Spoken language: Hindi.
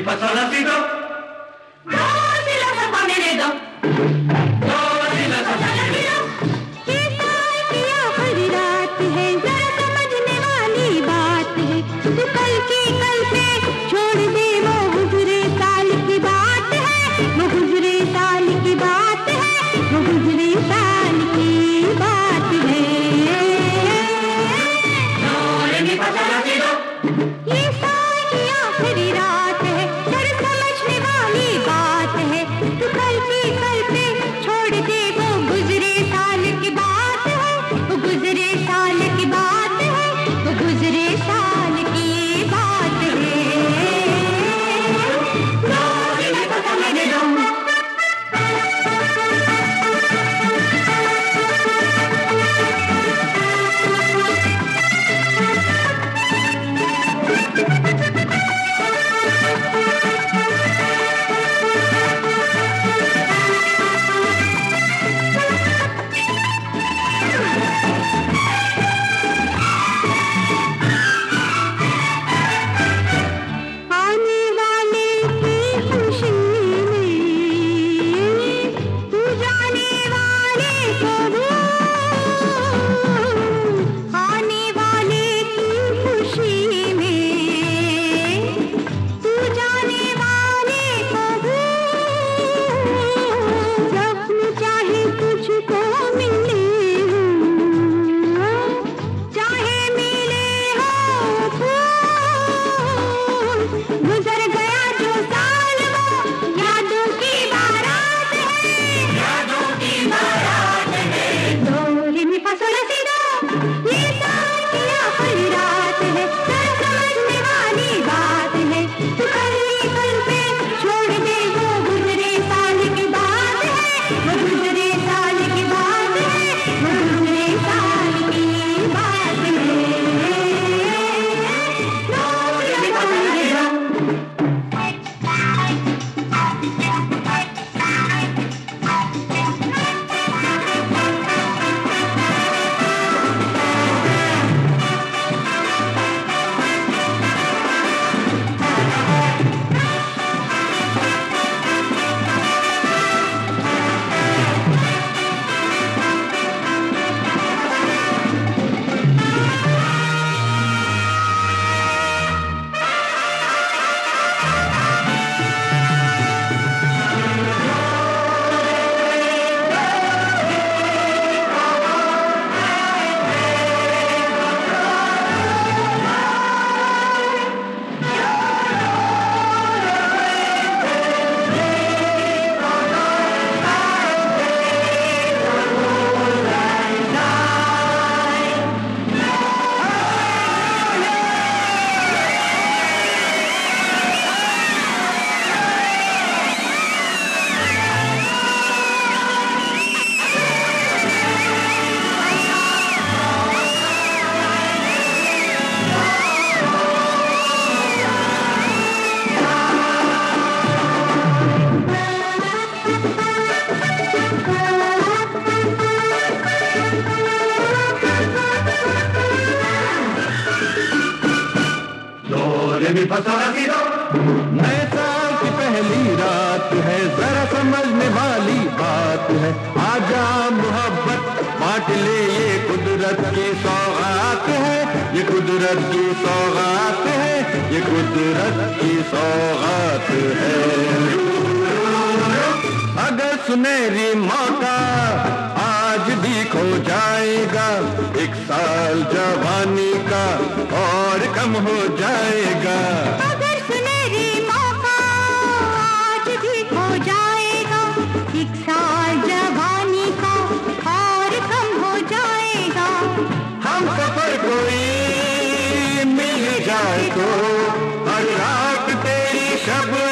fa sol la si do, do si la sa fa mi re do, do si la sa fa mi re do। ये साल की आखिरी रात है, जरा समझने वाली बात है, तू कल की कल पे छोड़ दे, वो गुजरे साल की बात है, वो गुजरे साल की बात है, वो गुजरे साल की बात है। Do re mi fa sol la si do, ये साल की आखिरी रात है, जरा समझने वाली बात है, तू कल की कल पे छोड़ दे, वो गुजरे साल की बात है, वो गुजरे साल की बात है, वो गुजरे साल की बात है। do re mi fa sol la si do। आने वाले की खुशी में तू जाने वाले को भूल, आने वाले की खुशी में तू जाने वाले को भूल, सपन चाहे तुझको मिले हो, चाहे मिले हो फूल, गुजर गया जो साल वो यादों की बारात है, यादों की बारात है। दो रे मी फा sol la si do, ये साल की आखिरी रात है, जरा समझने वाली बात है, तू कल की कल पे छोड़ दे, वो गुजरे साल की बात है, वो गुजरे साल की बात है, वो गुजरे साल की बात है। दो रे मी फा sol la si do। Do re mi fa sol la si do, नए साल की पहली रात है, जरा समझने वाली बात है, आजा मोहब्बत बांट ले, ये कुदरत की सौगात है, ये कुदरत की सौगात है, ये कुदरत की सौगात है। अगर सुनहरी मौका आज भी खो जाएगा, एक साल जवानी का और कम हो जाएगा। अगर सुनहरी मौका आज भी खो जाएगा, एक साल जवानी का और कम हो जाएगा। हम सफर कोई मिल जाए तो हर रात तेरी शब